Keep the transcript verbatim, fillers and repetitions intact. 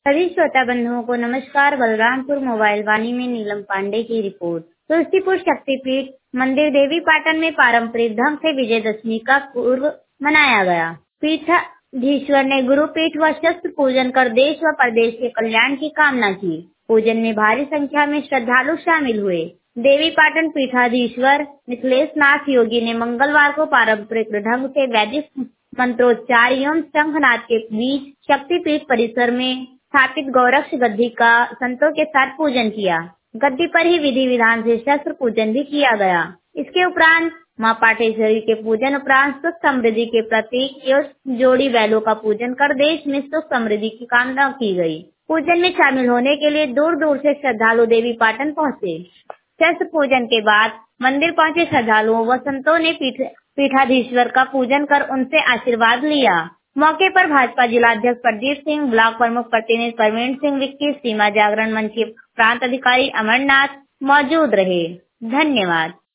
सभी श्रोता बंधुओं को नमस्कार। बलरामपुर मोबाइल वाणी में नीलम पांडे की रिपोर्ट। तुलसीपुर शक्तिपीठ मंदिर देवी पाटन में पारंपरिक ढंग से विजयदशमी का पूर्व मनाया गया। पीठाधीश्वर ने गुरुपीठ व शस्त्र पूजन कर देश व प्रदेश के कल्याण की कामना की। पूजन में भारी संख्या में श्रद्धालु शामिल हुए। देवी पाटन पीठाधीश्वर मिथिलेश नाथ योगी ने मंगलवार को पारंपरिक ढंग से वैदिक मंत्रोच्चार एवं शंखनाद के बीच शक्तिपीठ परिसर में स्थापित गौरक्ष गद्दी का संतों के साथ पूजन किया। गद्दी पर ही विधि विधान से शस्त्र पूजन भी किया गया। इसके उपरांत मां पाटेश्वरी के पूजन उपरांत सुख समृद्धि के प्रतीक एवं जोड़ी बैलों का पूजन कर देश में सुख समृद्धि की कामना की गई। पूजन में शामिल होने के लिए दूर दूर से श्रद्धालु देवी पाटन पहुँचे। शस्त्र पूजन के बाद मंदिर पहुंचे श्रद्धालुओं व संतों ने पीठ पीठाधीश्वर का पूजन कर उनसे आशीर्वाद लिया। मौके पर भाजपा जिलाध्यक्ष प्रदीप सिंह, ब्लॉक प्रमुख प्रतिनिधि प्रवीण सिंह विक्की, सीमा जागरण मंच के प्रांत अधिकारी अमरनाथ मौजूद रहे। धन्यवाद।